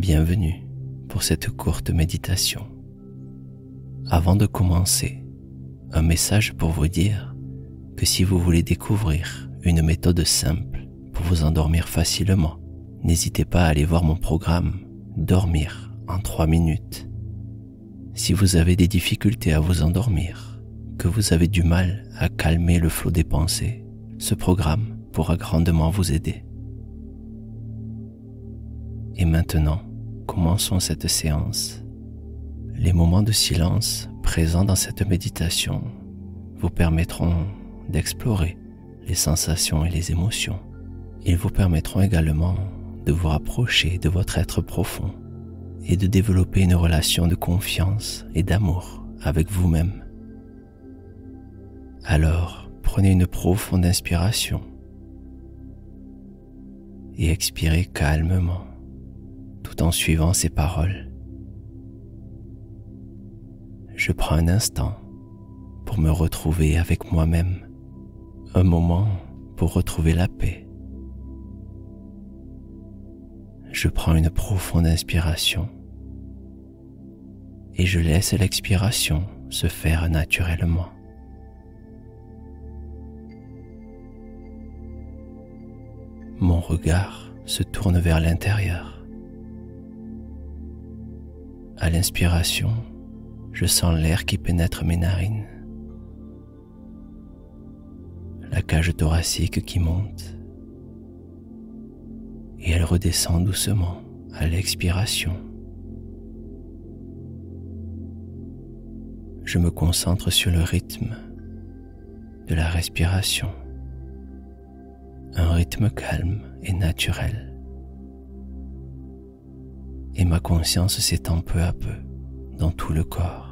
Bienvenue pour cette courte méditation. Avant de commencer, un message pour vous dire que si vous voulez découvrir une méthode simple pour vous endormir facilement, n'hésitez pas à aller voir mon programme Dormir en 3 minutes. Si vous avez des difficultés à vous endormir, que vous avez du mal à calmer le flot des pensées, ce programme pourra grandement vous aider. Et maintenant, commençons cette séance. Les moments de silence présents dans cette méditation vous permettront d'explorer les sensations et les émotions. Ils vous permettront également de vous rapprocher de votre être profond et de développer une relation de confiance et d'amour avec vous-même. Alors, prenez une profonde inspiration et expirez calmement tout en suivant ces paroles. Je prends un instant pour me retrouver avec moi-même, un moment pour retrouver la paix. Je prends une profonde inspiration et je laisse l'expiration se faire naturellement. Mon regard se tourne vers l'intérieur. À l'inspiration, je sens l'air qui pénètre mes narines, la cage thoracique qui monte, et elle redescend doucement à l'expiration. Je me concentre sur le rythme de la respiration, un rythme calme et naturel. Et ma conscience s'étend peu à peu dans tout le corps.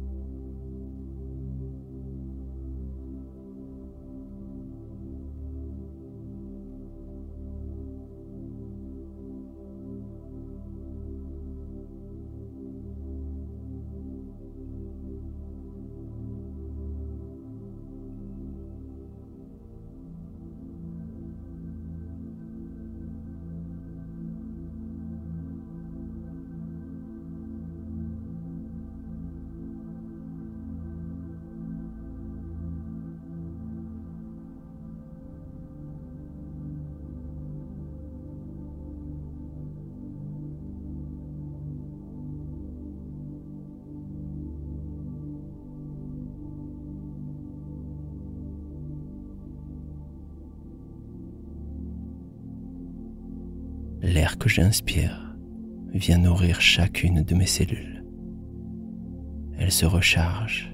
L'air que j'inspire vient nourrir chacune de mes cellules. Elle se recharge.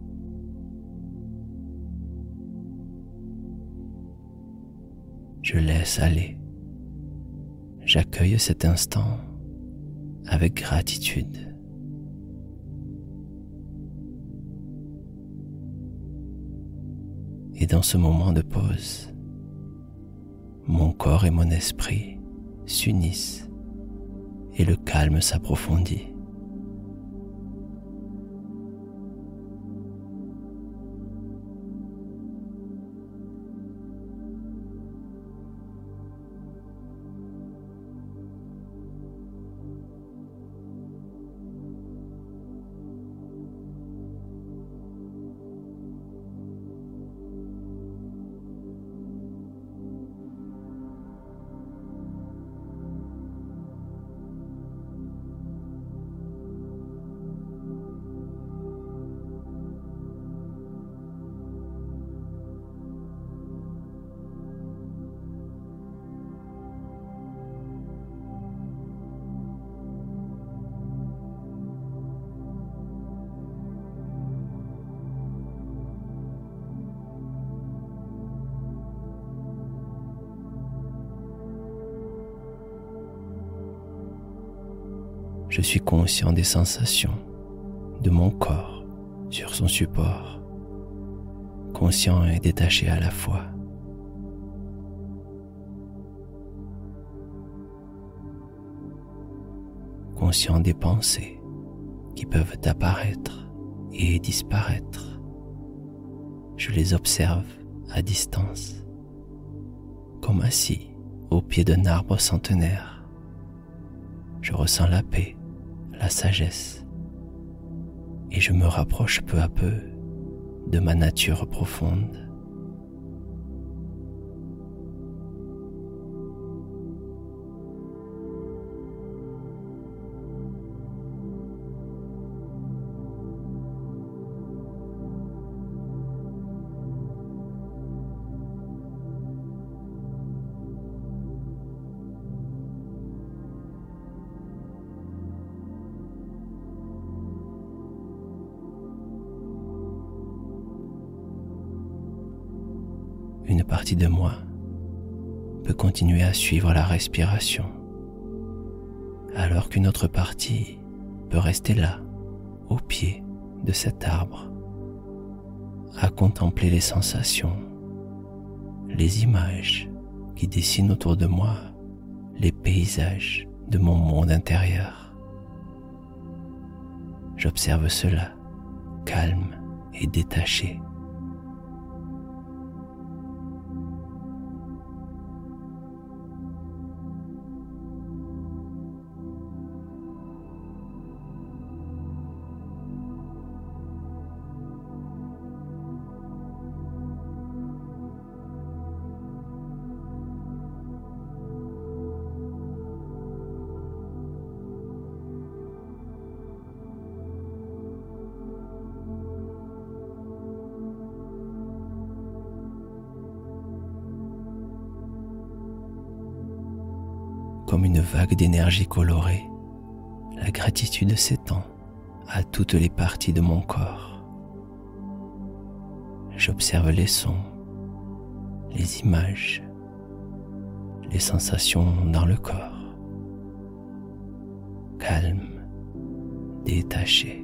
Je laisse aller. J'accueille cet instant avec gratitude. Et dans ce moment de pause, mon corps et mon esprit s'unissent et le calme s'approfondit. Je suis conscient des sensations de mon corps sur son support, conscient et détaché à la fois. Conscient des pensées qui peuvent apparaître et disparaître. Je les observe à distance, comme assis au pied d'un arbre centenaire. je ressens la paix, la sagesse, et je me rapproche peu à peu de ma nature profonde. Une partie de moi peut continuer à suivre la respiration, alors qu'une autre partie peut rester là, au pied de cet arbre, à contempler les sensations, les images qui dessinent autour de moi, les paysages de mon monde intérieur. J'observe cela, calme et détaché. Comme une vague d'énergie colorée, la gratitude s'étend à toutes les parties de mon corps. J'observe les sons, les images, les sensations dans le corps. Calme, détaché.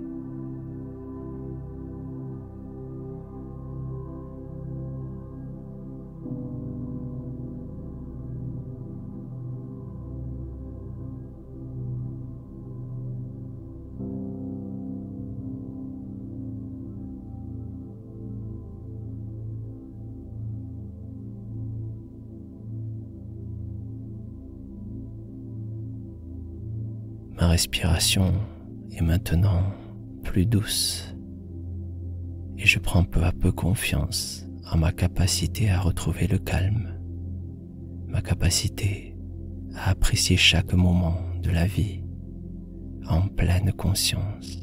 Ma respiration est maintenant plus douce et je prends peu à peu confiance en ma capacité à retrouver le calme, ma capacité à apprécier chaque moment de la vie en pleine conscience.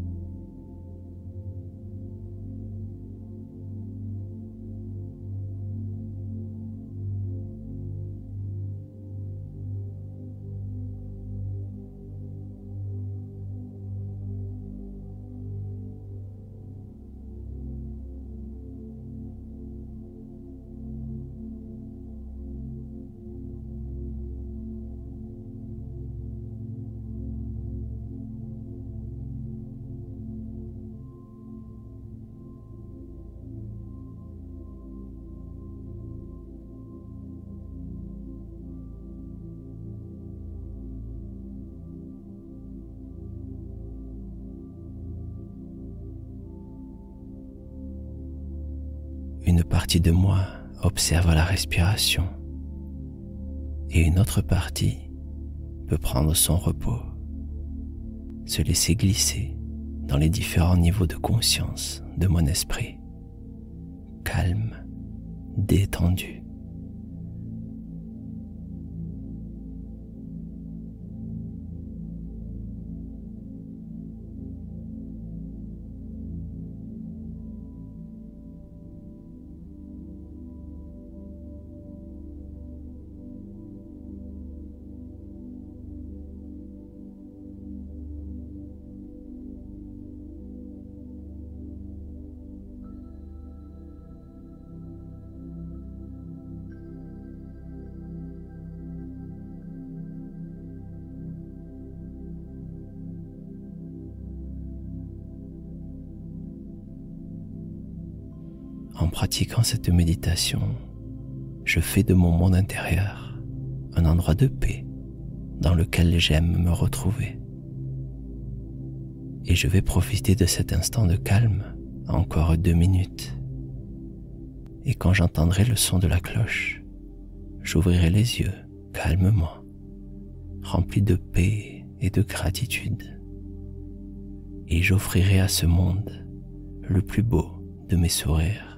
Une partie de moi observe la respiration et une autre partie peut prendre son repos, se laisser glisser dans les différents niveaux de conscience de mon esprit, calme, détendu. En pratiquant cette méditation, je fais de mon monde intérieur un endroit de paix dans lequel j'aime me retrouver. Et je vais profiter de cet instant de calme encore 2 minutes. Et quand j'entendrai le son de la cloche, j'ouvrirai les yeux calmement, rempli de paix et de gratitude. Et j'offrirai à ce monde le plus beau de mes sourires.